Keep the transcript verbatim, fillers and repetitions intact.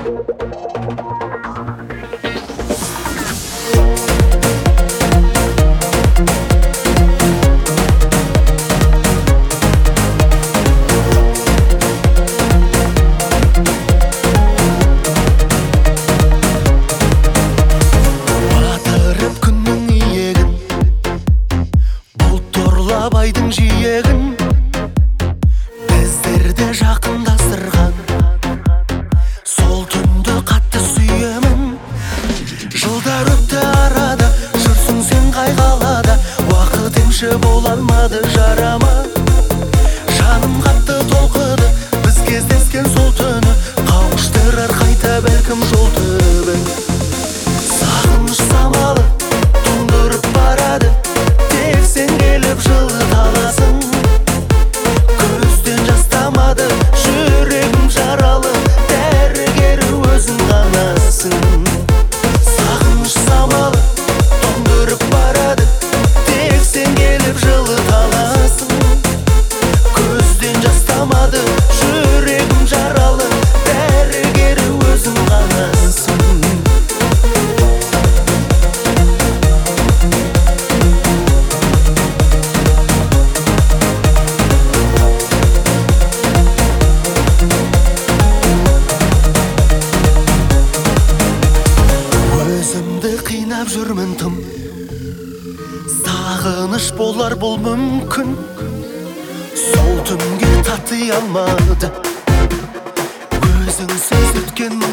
Абайдың жиегін біздерді жақындастырған сол түнді қатты сүйемін. Жылдар өтті арада, жүрсің сен қай қалада, уақыт емші бола алмады жарама. Жаным қатты толқыды біз кездескен сол түні, қауыштырар қайта бәлкім жол түбі. Сағыныш самалы тоңдырып барады, тек сен келіп жылыт аласың. Көзден жас тамады, жүрегім жаралы, дәрігері өзің ғанасың. Сағыныш самалы тоңдырып барады, тек сен келіп жылыт аласың. Көзден жас тамады, жүрегім жаралы, дәрігері өзің ғанасың. Өзімді қинап жүрмін тым, сағыныш болар бұл мүмкін. Сол түнге тати алмады өзің сөз өткен